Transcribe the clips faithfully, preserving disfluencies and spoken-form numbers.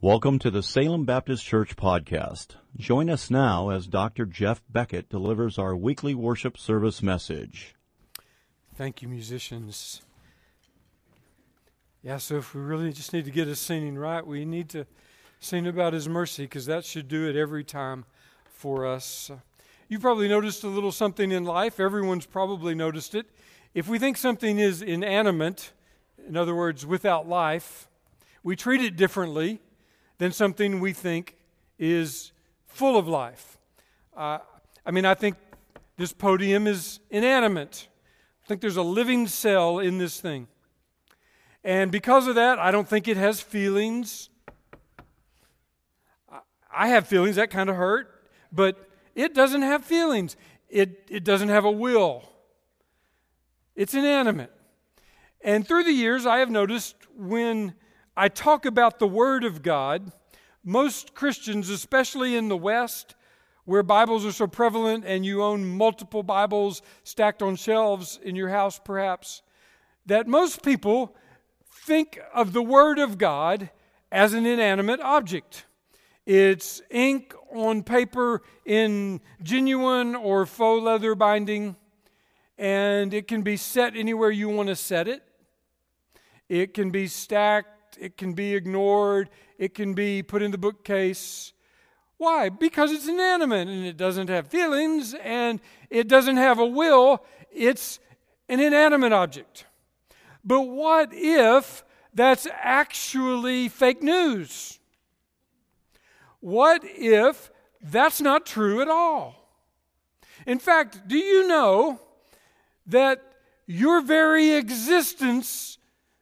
Welcome to the Salem Baptist Church podcast. Join us now as Doctor Jeff Beckett delivers our weekly worship service message. Thank you, musicians. Yeah, so if we really just need to get us singing right, we need to sing about His mercy, because that should do it every time for us. You probably noticed a little something in life. Everyone's probably noticed it. If we think something is inanimate, in other words, without life, we treat it differently than something we think is full of life. Uh, I mean, I think this podium is inanimate. I think there's a living cell in this thing. And because of that, I don't think it has feelings. I have feelings, that kind of hurt, but it doesn't have feelings. It, it doesn't have a will. It's inanimate. And through the years, I have noticed when I talk about the Word of God, most Christians, especially in the West, where Bibles are so prevalent and you own multiple Bibles stacked on shelves in your house perhaps, that most people think of the Word of God as an inanimate object. It's ink on paper in genuine or faux leather binding, and it can be set anywhere you want to set it. It can be stacked. It can be ignored. It can be put in the bookcase. Why? Because it's inanimate and it doesn't have feelings and it doesn't have a will. It's an inanimate object. But what if that's actually fake news? What if that's not true at all? In fact, do you know that your very existence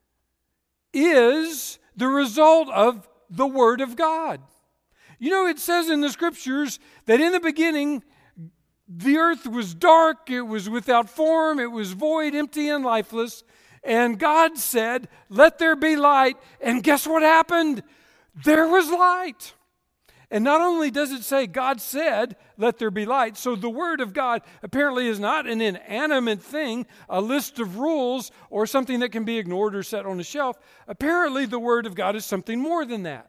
is the result of the Word of God? You know, it says in the Scriptures that in the beginning, the earth was dark, it was without form, it was void, empty, and lifeless. And God said, "Let there be light." And guess what happened? There was light. And not only does it say God said, "Let there be light," so the Word of God apparently is not an inanimate thing, a list of rules, or something that can be ignored or set on a shelf. Apparently the Word of God is something more than that.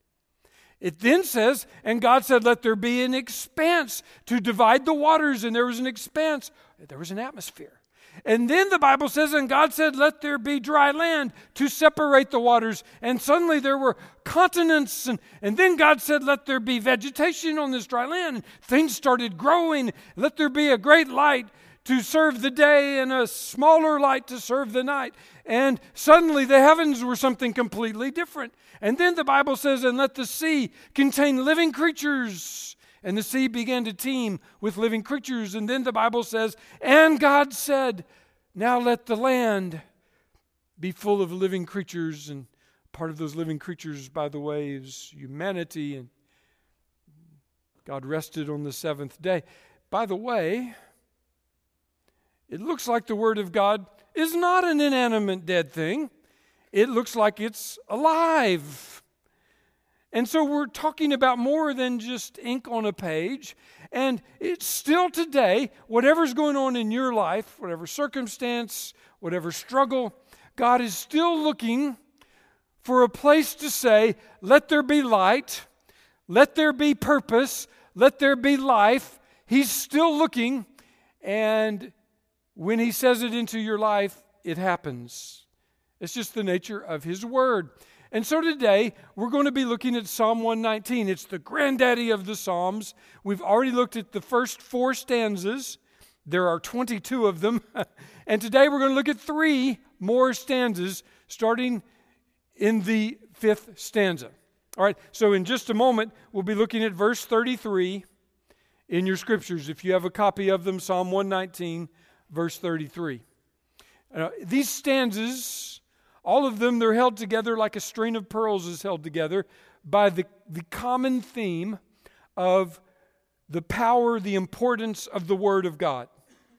It then says, and God said, "Let there be an expanse to divide the waters," and there was an expanse. There was an atmosphere. And then the Bible says, and God said, "Let there be dry land to separate the waters." And suddenly there were continents. And, and then God said, "Let there be vegetation on this dry land." And things started growing. "Let there be a great light to serve the day and a smaller light to serve the night." And suddenly the heavens were something completely different. And then the Bible says, "And let the sea contain living creatures." And the sea began to teem with living creatures. And then the Bible says, and God said, "Now let the land be full of living creatures." And part of those living creatures, by the way, is humanity. And God rested on the seventh day. By the way, it looks like the Word of God is not an inanimate dead thing. It looks like it's alive. And so we're talking about more than just ink on a page. And it's still today, whatever's going on in your life, whatever circumstance, whatever struggle, God is still looking for a place to say, "Let there be light, let there be purpose, let there be life." He's still looking, and when He says it into your life, it happens. It's just the nature of His Word. And so today, we're going to be looking at Psalm one nineteen. It's the granddaddy of the Psalms. We've already looked at the first four stanzas. There are twenty-two of them. And today we're going to look at three more stanzas, starting in the fifth stanza. All right, so in just a moment, we'll be looking at verse thirty-three in your scriptures. If you have a copy of them, Psalm one nineteen, verse thirty-three. Uh, these stanzas, all of them, they're held together like a string of pearls is held together by the, the common theme of the power, the importance of the Word of God.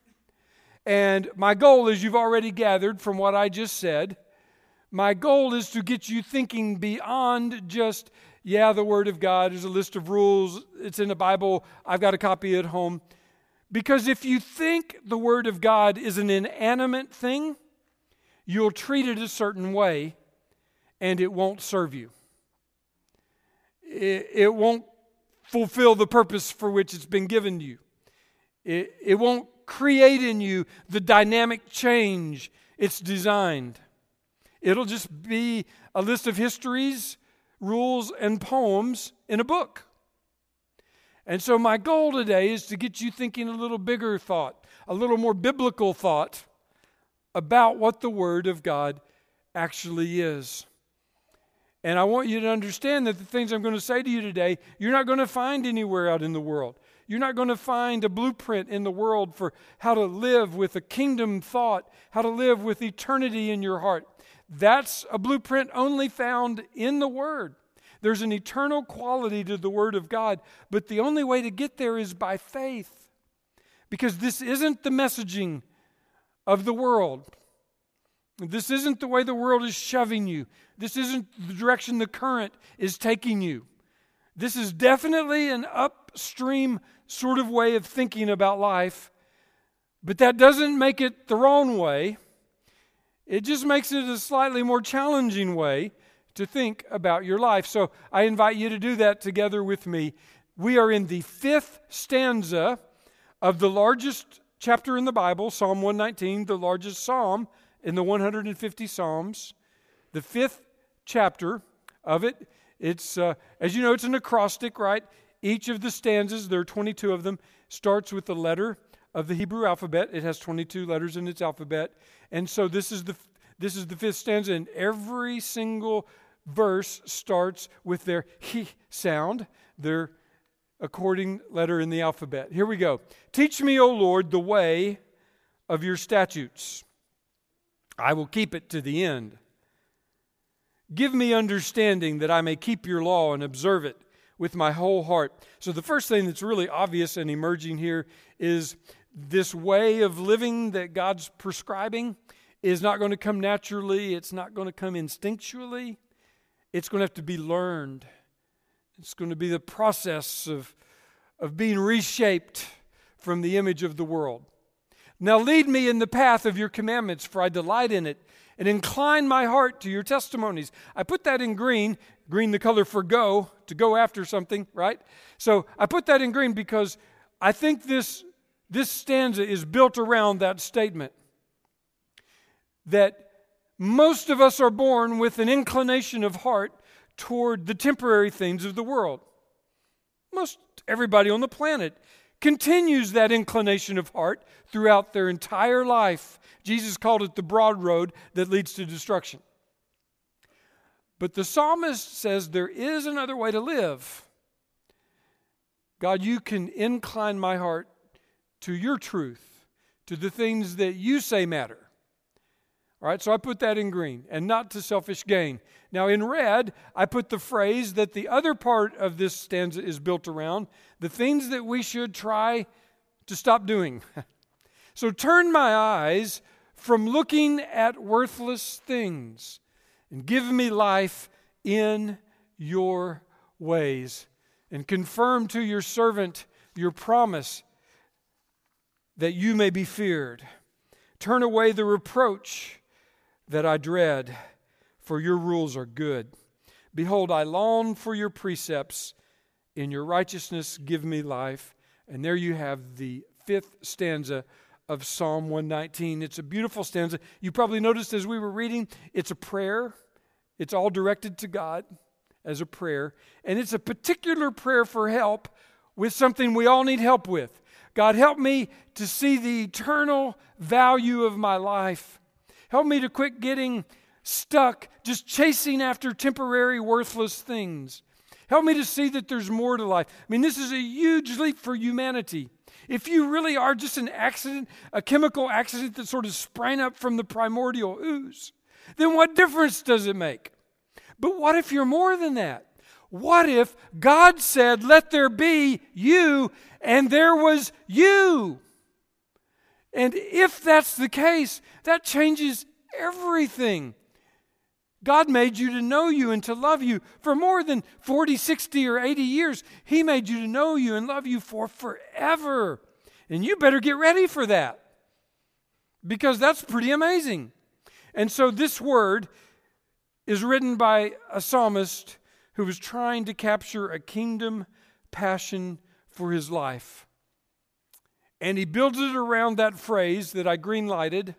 And my goal, as you've already gathered from what I just said, my goal is to get you thinking beyond just, yeah, the Word of God is a list of rules, it's in the Bible, I've got a copy at home. Because if you think the Word of God is an inanimate thing, you'll treat it a certain way, and it won't serve you. it, it won't fulfill the purpose for which it's been given you. It, it won't create in you the dynamic change it's designed. It'll just be a list of histories, rules, and poems in a book. And so my goal today is to get you thinking a little bigger thought, a little more biblical thought about what the Word of God actually is. And I want you to understand that the things I'm going to say to you today, you're not going to find anywhere out in the world. You're not going to find a blueprint in the world for how to live with a kingdom thought, how to live with eternity in your heart. That's a blueprint only found in the Word. There's an eternal quality to the Word of God, but the only way to get there is by faith. Because this isn't the messaging of the world. This isn't the way the world is shoving you. This isn't the direction the current is taking you. This is definitely an upstream sort of way of thinking about life, but that doesn't make it the wrong way. It just makes it a slightly more challenging way to think about your life. So I invite you to do that together with me. We are in the fifth stanza of the largest chapter in the Bible, Psalm one nineteen, the largest psalm in the one hundred fifty Psalms. The fifth chapter of it. It's, uh, as you know, it's an acrostic, right? Each of the stanzas, there are twenty-two of them, starts with the letter of the Hebrew alphabet. It has twenty-two letters in its alphabet. And so this is the this is the fifth stanza, and every single verse starts with their he sound, their according letter in the alphabet. Here we go. Teach me, O Lord, the way of your statutes. I will keep it to the end. Give me understanding that I may keep your law and observe it with my whole heart. So the first thing that's really obvious and emerging here is this way of living that God's prescribing is not going to come naturally. It's not going to come instinctually. It's going to have to be learned. It's going to be the process of, of being reshaped from the image of the world. Now lead me in the path of your commandments, for I delight in it, and incline my heart to your testimonies. I put that in green, green the color for go, to go after something, right? So I put that in green because I think this, this stanza is built around that statement. That most of us are born with an inclination of heart toward the temporary things of the world. Most everybody on the planet continues that inclination of heart throughout their entire life. Jesus called it the broad road that leads to destruction. But the psalmist says there is another way to live. God, you can incline my heart to your truth, to the things that you say matter. All right, so I put that in green, and not to selfish gain. Now in red, I put the phrase that the other part of this stanza is built around, the things that we should try to stop doing. So turn my eyes from looking at worthless things and give me life in your ways, and confirm to your servant your promise that you may be feared. Turn away the reproach that I dread, for your rules are good. Behold, I long for your precepts. In your righteousness give me life. And there you have the fifth stanza of Psalm one nineteen. It's a beautiful stanza. You probably noticed as we were reading, it's a prayer. It's all directed to God as a prayer. And it's a particular prayer for help with something we all need help with. God, help me to see the eternal value of my life. Help me to quit getting stuck just chasing after temporary, worthless things. Help me to see that there's more to life. I mean, this is a huge leap for humanity. If you really are just an accident, a chemical accident that sort of sprang up from the primordial ooze, then what difference does it make? But what if you're more than that? What if God said, let there be you, and there was you? And if that's the case, that changes everything. God made you to know you and to love you for more than forty, sixty, or eighty years. He made you to know you and love you for forever. And you better get ready for that, because that's pretty amazing. And so this word is written by a psalmist who was trying to capture a kingdom passion for his life. And he builds it around that phrase that I green-lighted,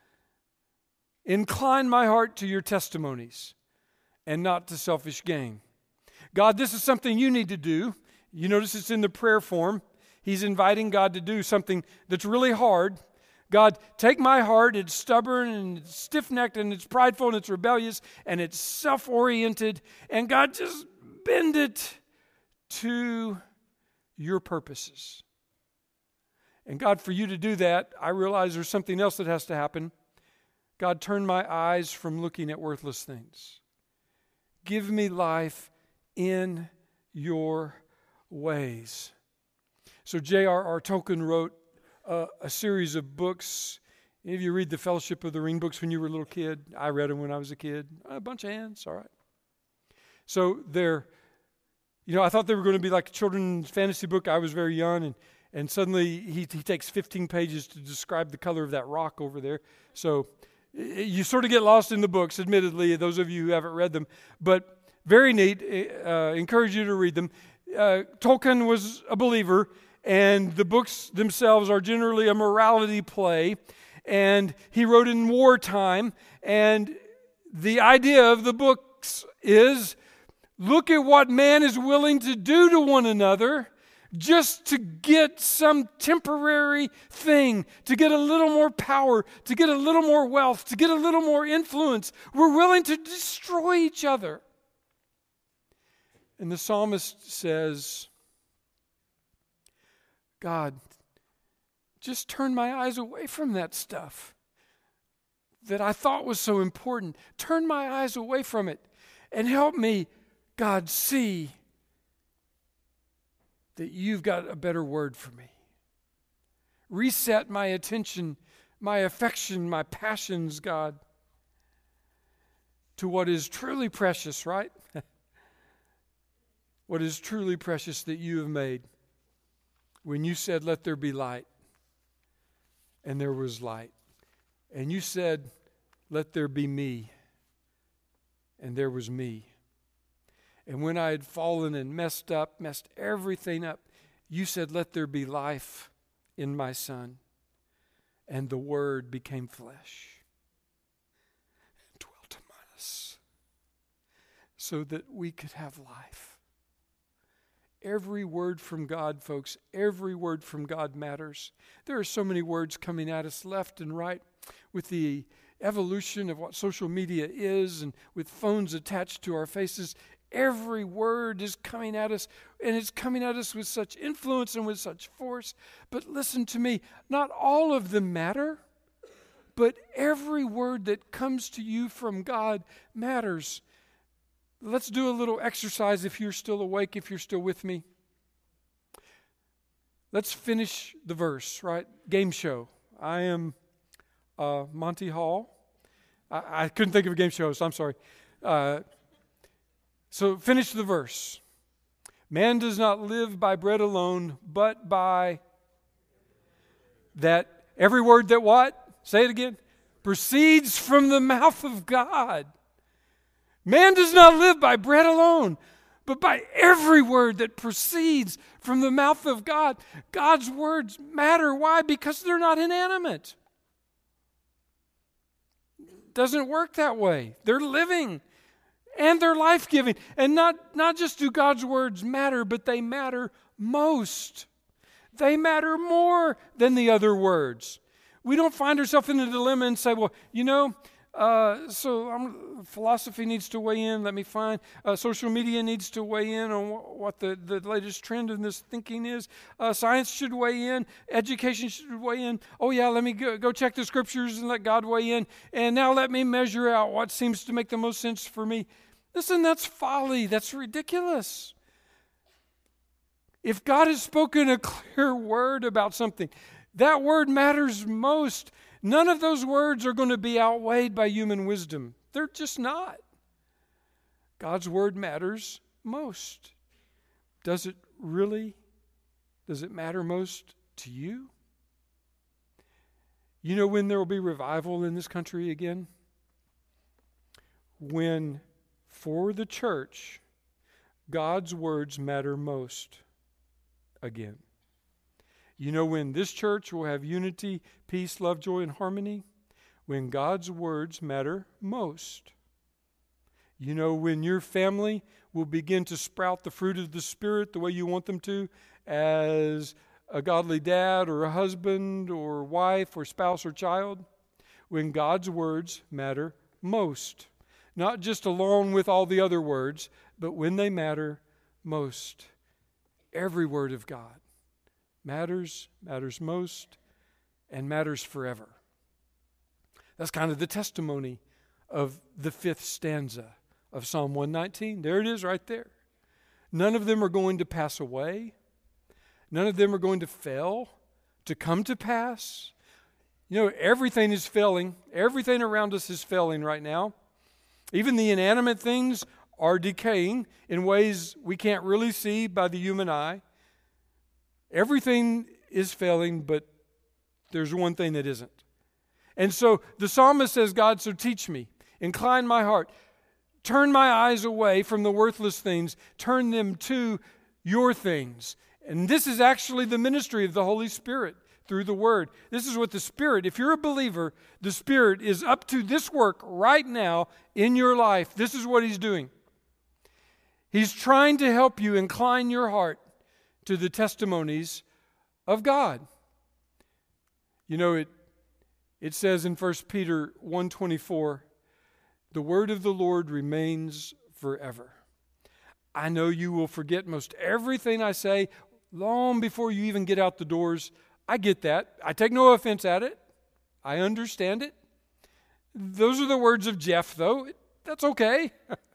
incline my heart to your testimonies and not to selfish gain. God, this is something you need to do. You notice it's in the prayer form. He's inviting God to do something that's really hard. God, take my heart. It's stubborn and it's stiff-necked and it's prideful and it's rebellious and it's self-oriented. And God, just bend it to your purposes. And God, for you to do that, I realize there's something else that has to happen. God, turn my eyes from looking at worthless things. Give me life in your ways. So J R R Tolkien wrote uh, a series of books. Any of you read the Fellowship of the Ring books when you were a little kid? I read them when I was a kid. A bunch of hands, all right. So they're, you know, I thought they were going to be like a children's fantasy book. I was very young, and, and suddenly he, he takes fifteen pages to describe the color of that rock over there. So you sort of get lost in the books, admittedly, those of you who haven't read them. But very neat. Uh, encourage you to read them. Uh, Tolkien was a believer, and the books themselves are generally a morality play. And he wrote in wartime. And the idea of the books is, look at what man is willing to do to one another just to get some temporary thing, to get a little more power, to get a little more wealth, to get a little more influence. We're willing to destroy each other. And the psalmist says, God, just turn my eyes away from that stuff that I thought was so important. Turn my eyes away from it and help me, God, see that you've got a better word for me. Reset my attention, my affection, my passions, God, to what is truly precious, right? What is truly precious that you have made. When you said, let there be light, and there was light. And you said, let there be me, and there was me. And when I had fallen and messed up, messed everything up, you said, let there be life in my Son. And the Word became flesh and dwelt among us so that we could have life. Every word from God, folks, every word from God matters. There are so many words coming at us left and right with the evolution of what social media is and with phones attached to our faces. Every word is coming at us, and it's coming at us with such influence and with such force. But listen to me, not all of them matter, but every word that comes to you from God matters. Let's do a little exercise if you're still awake, if you're still with me. Let's finish the verse, right? Game show. I am uh, Monty Hall. I, I couldn't think of a game show, so I'm sorry. Uh, so finish the verse. Man does not live by bread alone, but by that, every word that what? Say it again. Proceeds from the mouth of God. Man does not live by bread alone, but by every word that proceeds from the mouth of God. God's words matter. Why? Because they're not inanimate. It doesn't work that way. They're living and they're life-giving. And not, not just do God's words matter, but they matter most. They matter more than the other words. We don't find ourselves in a dilemma and say, well, you know, Uh, so um, philosophy needs to weigh in. Let me find. Uh, social media needs to weigh in on wh- what the, the latest trend in this thinking is. Uh, science should weigh in. Education should weigh in. Oh yeah, let me go, go check the scriptures and let God weigh in. And now let me measure out what seems to make the most sense for me. Listen, that's folly. That's ridiculous. If God has spoken a clear word about something, that word matters most. None of those words are going to be outweighed by human wisdom. They're just not. God's word matters most. Does it really? Does it matter most to you? You know when there will be revival in this country again? When, for the church, God's words matter most again. You know when this church will have unity, peace, love, joy, and harmony? When God's words matter most. You know when your family will begin to sprout the fruit of the Spirit the way you want them to, as a godly dad or a husband or wife or spouse or child? When God's words matter most. Not just along with all the other words, but when they matter most. Every word of God matters, matters most, and matters forever. That's kind of the testimony of the fifth stanza of Psalm one nineteen. There it is right there. None of them are going to pass away. None of them are going to fail, to come to pass. You know, everything is failing. Everything around us is failing right now. Even the inanimate things are decaying in ways we can't really see by the human eye. Everything is failing, but there's one thing that isn't. And so the psalmist says, God, so teach me, incline my heart, turn my eyes away from the worthless things, turn them to your things. And this is actually the ministry of the Holy Spirit through the Word. This is what the Spirit, if you're a believer, the Spirit is up to this work right now in your life. This is what He's doing. He's trying to help you incline your heart to the testimonies of God. You know, it it says in First Peter one twenty-four, the word of the Lord remains forever. I know you will forget most everything I say long before you even get out the doors. I get that. I take no offense at it. I understand it. Those are the words of Jeff, though. That's okay.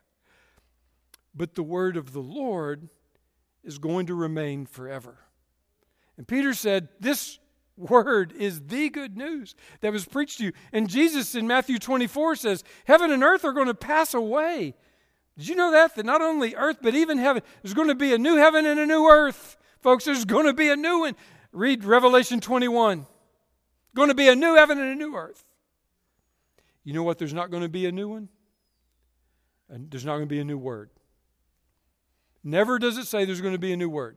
But the word of the Lord is going to remain forever. And Peter said, this word is the good news that was preached to you. And Jesus in Matthew twenty-four says, heaven and earth are going to pass away. Did you know that? That not only earth, but even heaven. There's going to be a new heaven and a new earth. Folks, there's going to be a new one. Read Revelation twenty-one. Going to be a new heaven and a new earth. You know what? There's not going to be a new one. And there's not going to be a new word. Never does it say there's going to be a new word.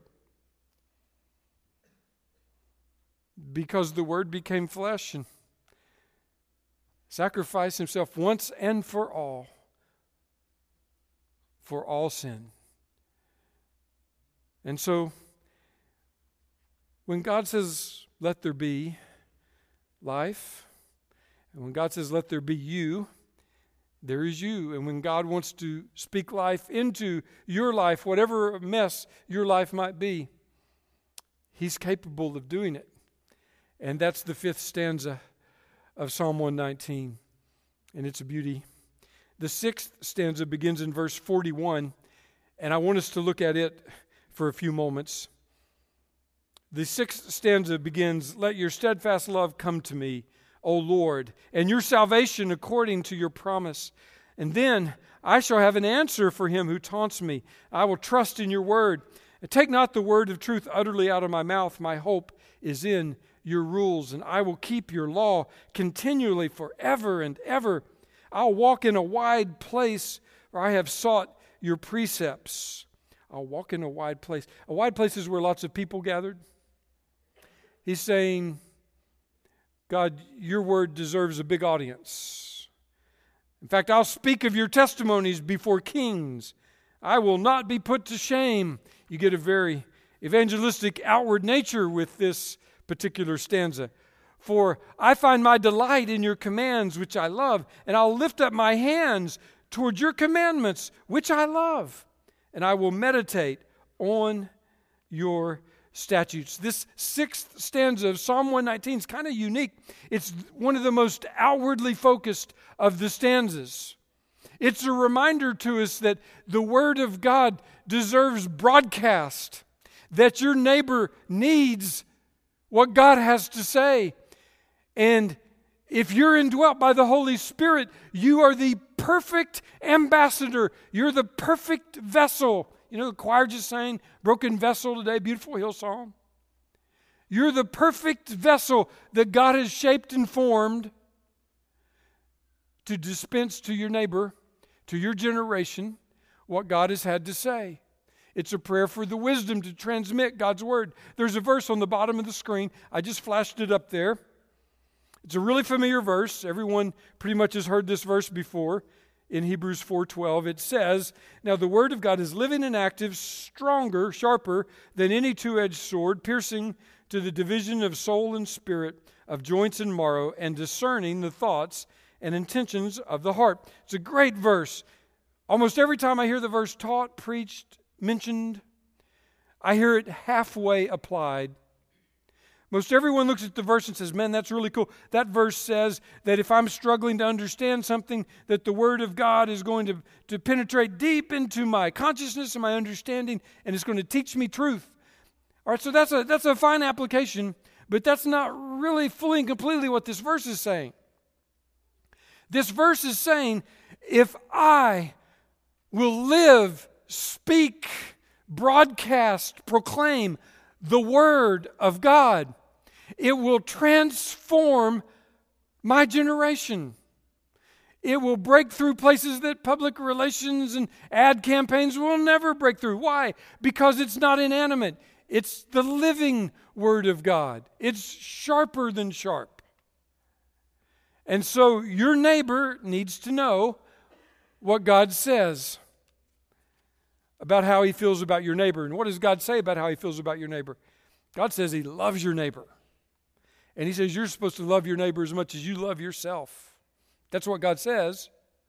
Because the Word became flesh and sacrificed Himself once and for all, for all sin. And so, when God says, let there be life, and when God says, let there be you, there is you. And when God wants to speak life into your life, whatever mess your life might be, He's capable of doing it. And that's the fifth stanza of Psalm one nineteen, and it's a beauty. The sixth stanza begins in verse forty-one, and I want us to look at it for a few moments. The sixth stanza begins, let your steadfast love come to me, O Lord, and your salvation according to your promise. And then I shall have an answer for him who taunts me. I will trust in your word. And take not the word of truth utterly out of my mouth. My hope is in your rules, and I will keep your law continually forever and ever. I'll walk in a wide place where I have sought your precepts. I'll walk in a wide place. A wide place is where lots of people gathered. He's saying, God, your word deserves a big audience. In fact, I'll speak of your testimonies before kings. I will not be put to shame. You get a very evangelistic outward nature with this particular stanza. For I find my delight in your commands, which I love, and I'll lift up my hands toward your commandments, which I love, and I will meditate on your statutes. This sixth stanza of Psalm one nineteen is kind of unique. It's one of the most outwardly focused of the stanzas. It's a reminder to us that the Word of God deserves broadcast, that your neighbor needs what God has to say. And if you're indwelt by the Holy Spirit, you are the perfect ambassador. You're the perfect vessel. You know, the choir just sang Broken Vessel today, beautiful Hillsong. You're the perfect vessel that God has shaped and formed to dispense to your neighbor, to your generation, what God has had to say. It's a prayer for the wisdom to transmit God's word. There's a verse on the bottom of the screen. I just flashed it up there. It's a really familiar verse. Everyone pretty much has heard this verse before. In Hebrews four twelve, it says, "Now the word of God is living and active, stronger, sharper than any two-edged sword, piercing to the division of soul and spirit, of joints and marrow, and discerning the thoughts and intentions of the heart." It's a great verse. Almost every time I hear the verse taught, preached, mentioned, I hear it halfway applied. Most everyone looks at the verse and says, man, that's really cool. That verse says that if I'm struggling to understand something, that the Word of God is going to, to penetrate deep into my consciousness and my understanding, and it's going to teach me truth. All right, so that's a, that's a fine application, but that's not really fully and completely what this verse is saying. This verse is saying, if I will live, speak, broadcast, proclaim the Word of God, it will transform my generation. It will break through places that public relations and ad campaigns will never break through. Why? Because it's not inanimate. It's the living Word of God. It's sharper than sharp. And so your neighbor needs to know what God says about how He feels about your neighbor. And what does God say about how He feels about your neighbor? God says He loves your neighbor. And He says you're supposed to love your neighbor as much as you love yourself. That's what God says.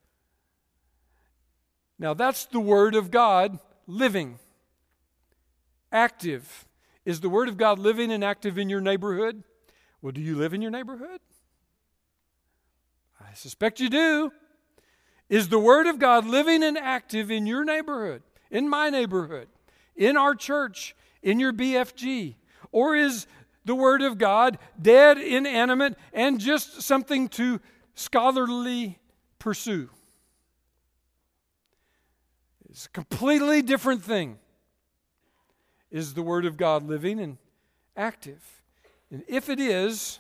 Now that's the Word of God living, active. Is the Word of God living and active in your neighborhood? Well, do you live in your neighborhood? I suspect you do. Is the Word of God living and active in your neighborhood, in my neighborhood, in our church, in your B F G? Or is the Word of God dead, inanimate, and just something to scholarly pursue? It's a completely different thing. Is the Word of God living and active? And if it is,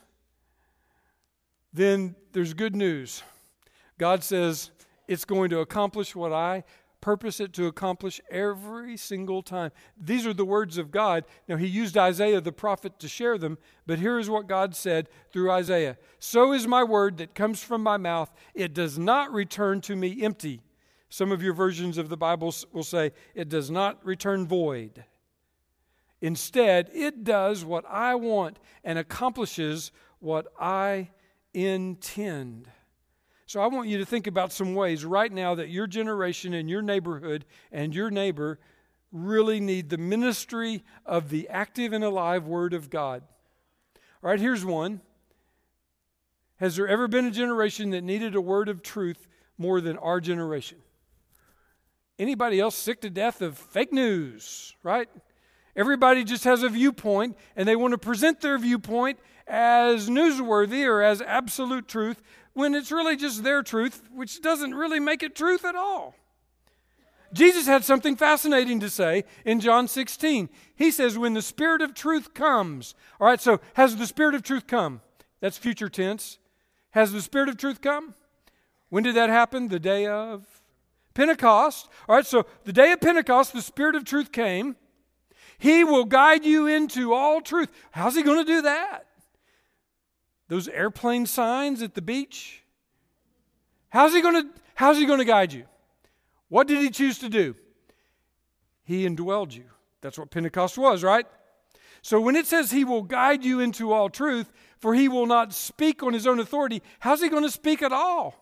then there's good news. God says it's going to accomplish what I purpose it to accomplish every single time. These are the words of God. Now, He used Isaiah the prophet to share them, but here is what God said through Isaiah. "So is my word that comes from my mouth. It does not return to me empty." Some of your versions of the Bible will say, "It does not return void." Instead, it does what I want and accomplishes what I intend. So I want you to think about some ways right now that your generation and your neighborhood and your neighbor really need the ministry of the active and alive Word of God. All right, here's one. Has there ever been a generation that needed a word of truth more than our generation? Anybody else sick to death of fake news, right? Everybody just has a viewpoint, and they want to present their viewpoint as newsworthy or as absolute truth, when it's really just their truth, which doesn't really make it truth at all. Jesus had something fascinating to say in John sixteen. He says, when the Spirit of truth comes. All right, so has the Spirit of truth come? That's future tense. Has the Spirit of truth come? When did that happen? The day of Pentecost. All right, so the day of Pentecost, the Spirit of truth came. He will guide you into all truth. How's He going to do that? Those airplane signs at the beach? How's he going to, how's he going to guide you? What did He choose to do? He indwelled you. That's what Pentecost was, right? So when it says He will guide you into all truth, for He will not speak on His own authority, how's He going to speak at all?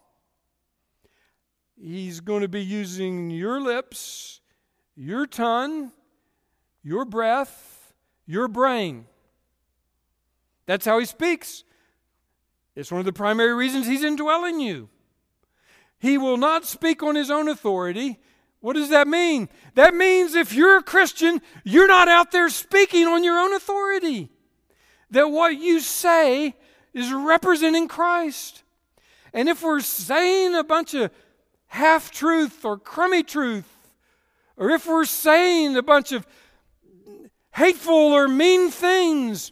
He's going to be using your lips, your tongue, your breath, your brain. That's how He speaks. It's one of the primary reasons He's indwelling you. He will not speak on His own authority. What does that mean? That means if you're a Christian, you're not out there speaking on your own authority. That what you say is representing Christ. And if we're saying a bunch of half-truth or crummy truth, or if we're saying a bunch of hateful or mean things,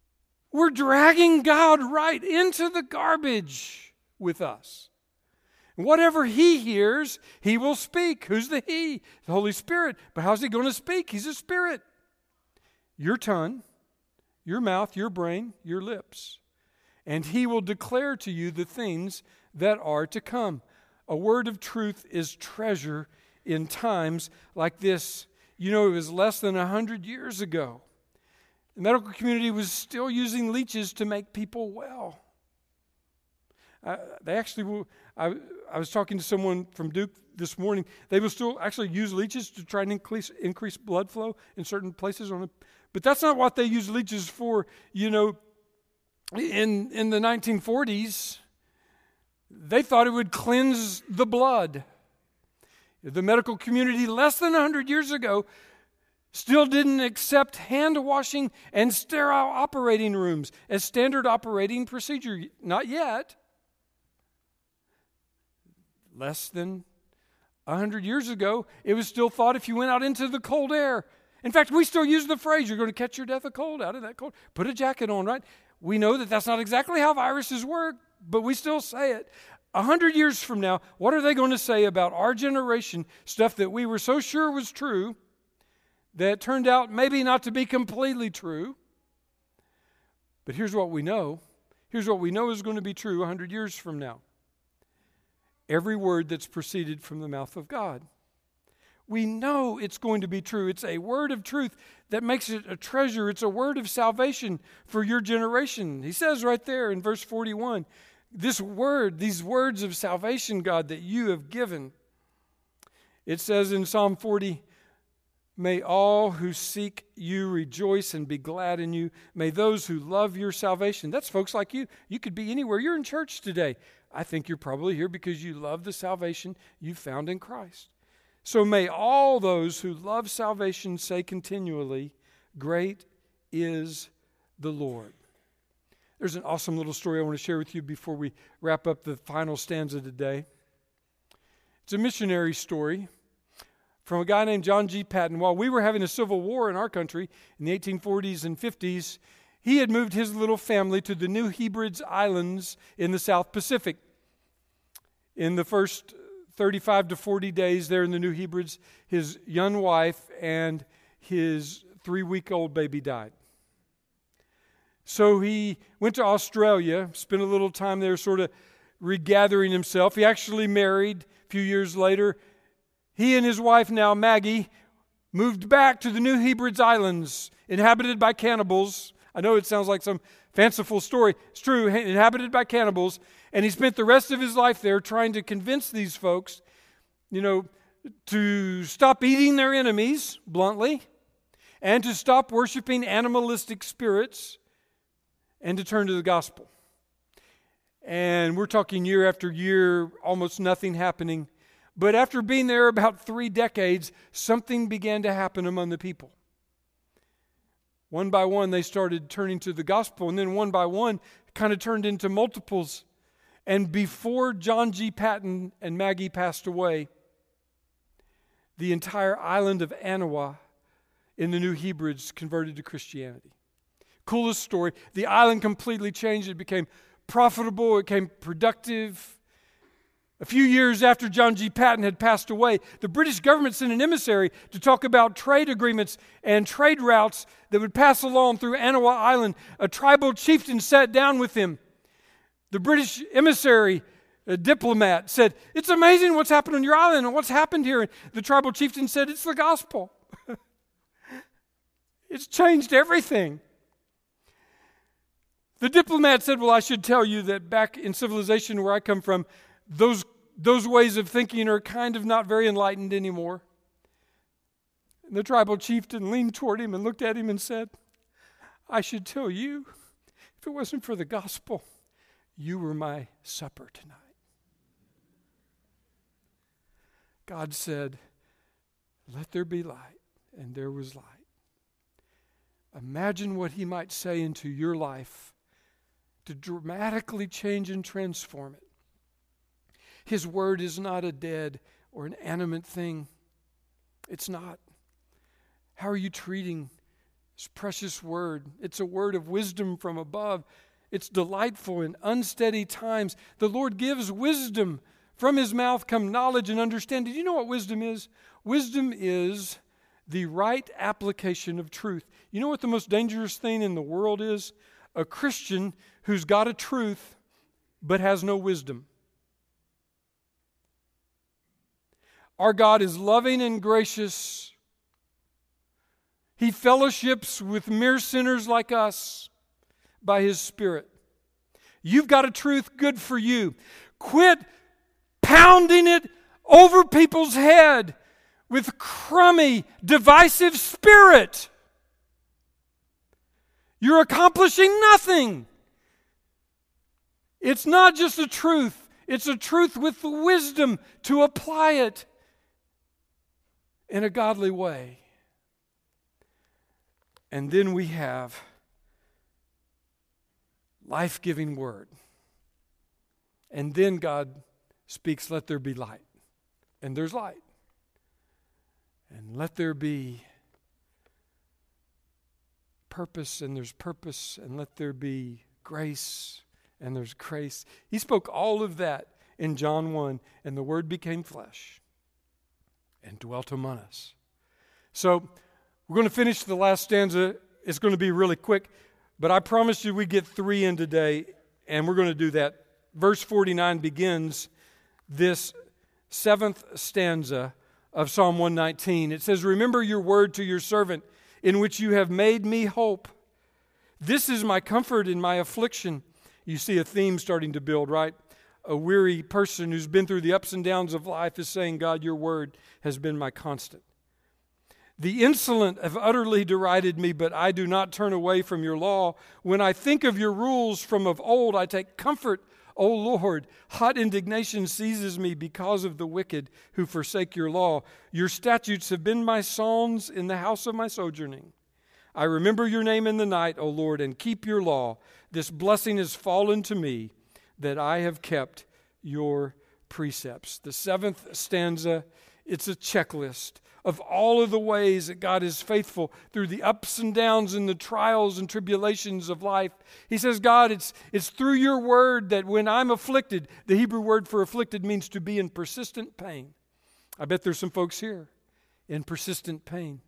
we're dragging God right into the garbage with us. Whatever he hears, he will speak. Who's the he? The Holy Spirit. But how's he going to speak? He's a spirit. Your tongue, your mouth, your brain, your lips. And he will declare to you the things that are to come. A word of truth is treasure in times like this. You know, it was less than one hundred years ago. The medical community was still using leeches to make people well. Uh, they actually will, I, I was talking to someone from Duke this morning. They will still actually use leeches to try and increase, increase blood flow in certain places. On the, but that's not what they use leeches for. You know, in, in the nineteen forties, they thought it would cleanse the blood. The medical community less than one hundred years ago still didn't accept hand washing and sterile operating rooms as standard operating procedure. Not yet. Less than one hundred years ago, it was still thought if you went out into the cold air. In fact, we still use the phrase, you're going to catch your death of cold out of that cold. Put a jacket on, right? We know that that's not exactly how viruses work, but we still say it. A hundred years from now, what are they going to say about our generation, stuff that we were so sure was true, that turned out maybe not to be completely true? But here's what we know. Here's what we know is going to be true a hundred years from now. Every word that's proceeded from the mouth of God. We know it's going to be true. It's a word of truth that makes it a treasure. It's a word of salvation for your generation. He says right there in verse forty-one, this word, these words of salvation, God, that you have given. It says in Psalm forty, may all who seek you rejoice and be glad in you. May those who love your salvation. That's folks like you. You could be anywhere. You're in church today. I think you're probably here because you love the salvation you found in Christ. So may all those who love salvation say continually, great is the Lord. There's an awesome little story I want to share with you before we wrap up the final stanza today. It's a missionary story from a guy named John G. Patton. While we were having a civil war in our country in the eighteen forties and fifties, he had moved his little family to the New Hebrides Islands in the South Pacific. In the first thirty-five to forty days there in the New Hebrides, his young wife and his three-week-old baby died. So he went to Australia, spent a little time there sort of regathering himself. He actually married a few years later. He and his wife, now Maggie, moved back to the New Hebrides Islands, inhabited by cannibals. I know it sounds like some fanciful story. It's true, inhabited by cannibals. And he spent the rest of his life there trying to convince these folks, you know, to stop eating their enemies, bluntly, and to stop worshiping animalistic spirits, and to turn to the gospel. And we're talking year after year, almost nothing happening. But after being there about three decades, something began to happen among the people. One by one, they started turning to the gospel, and then one by one, kind of turned into multiples. And before John G. Patton and Maggie passed away, the entire island of Anawa in the New Hebrides converted to Christianity. Coolest story. The island completely changed. It became profitable. It became productive. A few years after John G. Patton had passed away, the British government sent an emissary to talk about trade agreements and trade routes that would pass along through Anawa Island. A tribal chieftain sat down with him. The British emissary, a diplomat, said, it's amazing what's happened on your island and what's happened here. And the tribal chieftain said, it's the gospel. It's changed everything. The diplomat said, well, I should tell you that back in civilization where I come from, those, those ways of thinking are kind of not very enlightened anymore. And the tribal chieftain leaned toward him and looked at him and said, I should tell you, if it wasn't for the gospel, you were my supper tonight. God said, let there be light, and there was light. Imagine what he might say into your life to dramatically change and transform it. His word is not a dead or an animate thing. It's not. How are you treating this precious word? It's a word of wisdom from above. It's delightful in unsteady times. The Lord gives wisdom From his mouth come knowledge and understanding. Do you know what wisdom is? Wisdom is the right application of truth. You know what the most dangerous thing in the world is? A Christian who's got a truth but has no wisdom. Our God is loving and gracious. He fellowships with mere sinners like us by His Spirit. You've got a truth, good for you. Quit pounding it over people's head with crummy, divisive spirit. You're accomplishing nothing. It's not just a truth. It's a truth with the wisdom to apply it in a godly way. And then we have life-giving word. And then God speaks, let there be light. And there's light. And let there be purpose, and there's purpose, and let there be grace, and there's grace. He spoke all of that in John one, and the Word became flesh and dwelt among us. So we're going to finish the last stanza. It's going to be really quick, but I promised you we get three in today, and we're going to do that. Verse forty-nine begins this seventh stanza of Psalm one nineteen. It says, remember your word to your servant, in which you have made me hope. This is my comfort in my affliction. You see a theme starting to build, right? A weary person who's been through the ups and downs of life is saying, God, your word has been my constant. The insolent have utterly derided me, but I do not turn away from your law. When I think of your rules from of old, I take comfort, O Lord. Hot indignation seizes me because of the wicked who forsake your law. Your statutes have been my songs in the house of my sojourning. I remember your name in the night, O Lord, and keep your law. This blessing has fallen to me, that I have kept your precepts. The seventh stanza, it's a checklist of all of the ways that God is faithful through the ups and downs and the trials and tribulations of life. He says, God, it's, it's through your word that when I'm afflicted, the Hebrew word for afflicted means to be in persistent pain. I bet there's some folks here in persistent pain.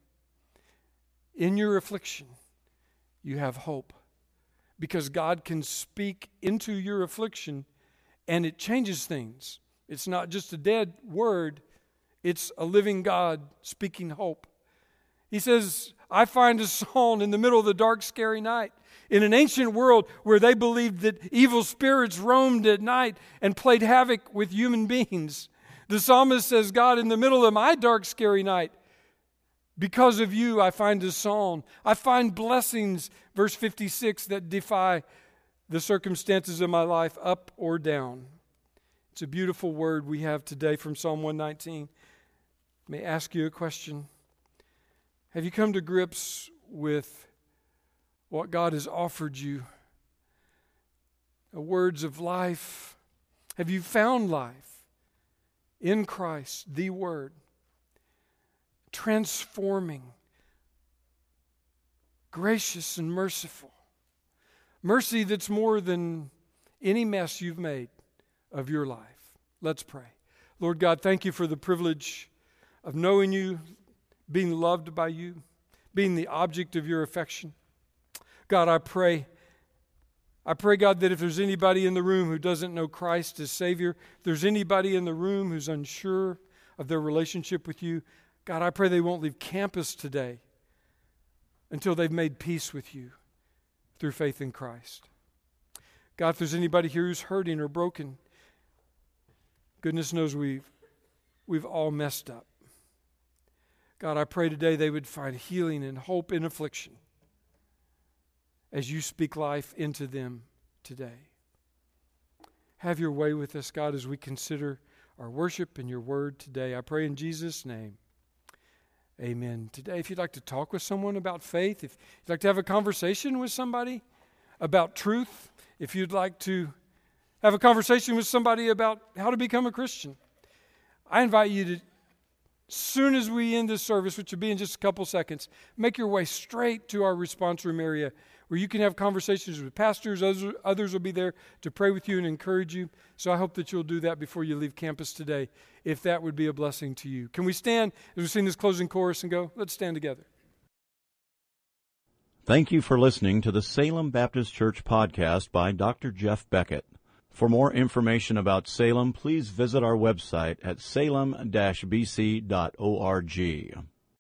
In your affliction, you have hope, because God can speak into your affliction and it changes things. It's not just a dead word. It's a living God speaking hope. He says, I find a song in the middle of the dark, scary night. In an ancient world where they believed that evil spirits roamed at night and played havoc with human beings, the psalmist says, God, in the middle of my dark, scary night, because of you, I find a song. I find blessings, verse fifty-six, that defy the circumstances of my life, up or down. It's a beautiful word we have today from Psalm one nineteen. May I ask you a question? Have you come to grips with what God has offered you? Words of life. Have you found life in Christ, the Word? Transforming, gracious and merciful. Mercy that's more than any mess you've made of your life. Let's pray. Lord God, thank you for the privilege of knowing you, being loved by you, being the object of your affection. God, I pray, I pray, God, that if there's anybody in the room who doesn't know Christ as Savior, if there's anybody in the room who's unsure of their relationship with you, God, I pray they won't leave campus today until they've made peace with you through faith in Christ. God, if there's anybody here who's hurting or broken, goodness knows we've, we've all messed up. God, I pray today they would find healing and hope in affliction as you speak life into them today. Have your way with us, God, as we consider our worship and your word today. I pray in Jesus' name. Amen. Today, if you'd like to talk with someone about faith, if you'd like to have a conversation with somebody about truth, if you'd like to have a conversation with somebody about how to become a Christian, I invite you to soon as we end this service, which will be in just a couple seconds, make your way straight to our response room area where you can have conversations with pastors. Others, others will be there to pray with you and encourage you. So I hope that you'll do that before you leave campus today, if that would be a blessing to you. Can we stand as we sing this closing chorus and go? Let's stand together. Thank you for listening to the Salem Baptist Church podcast by Doctor Jeff Beckett. For more information about Salem, please visit our website at salem dash b c dot org.